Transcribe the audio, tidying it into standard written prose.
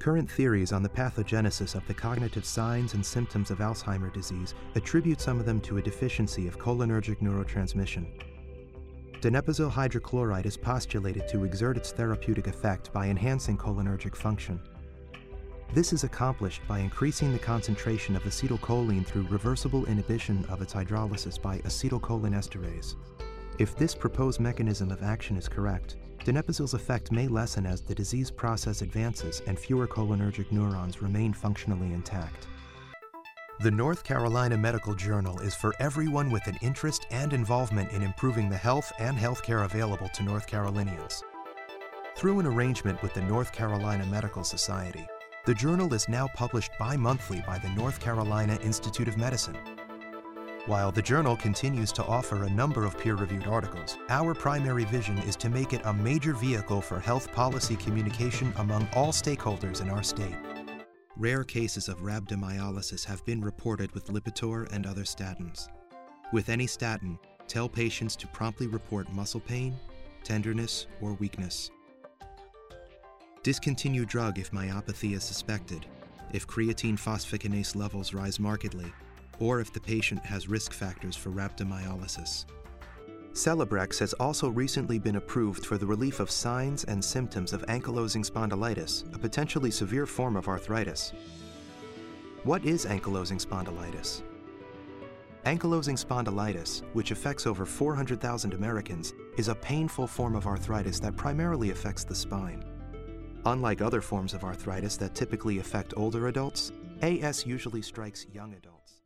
Current theories on the pathogenesis of the cognitive signs and symptoms of Alzheimer's disease attribute some of them to a deficiency of cholinergic neurotransmission. Donepezil hydrochloride is postulated to exert its therapeutic effect by enhancing cholinergic function. This is accomplished by increasing the concentration of acetylcholine through reversible inhibition of its hydrolysis by acetylcholinesterase. If this proposed mechanism of action is correct, donepezil's effect may lessen as the disease process advances and fewer cholinergic neurons remain functionally intact. The North Carolina Medical Journal is for everyone with an interest and involvement in improving the health and healthcare available to North Carolinians. Through an arrangement with the North Carolina Medical Society, the journal is now published bi-monthly by the North Carolina Institute of Medicine. While the journal continues to offer a number of peer-reviewed articles, our primary vision is to make it a major vehicle for health policy communication among all stakeholders in our state. Rare cases of rhabdomyolysis have been reported with Lipitor and other statins. With any statin, tell patients to promptly report muscle pain, tenderness, or weakness. Discontinue drug if myopathy is suspected, if creatine phosphokinase levels rise markedly, or if the patient has risk factors for rhabdomyolysis. Celebrex has also recently been approved for the relief of signs and symptoms of ankylosing spondylitis, a potentially severe form of arthritis. What is ankylosing spondylitis? Ankylosing spondylitis, which affects over 400,000 Americans, is a painful form of arthritis that primarily affects the spine. Unlike other forms of arthritis that typically affect older adults, AS usually strikes young adults.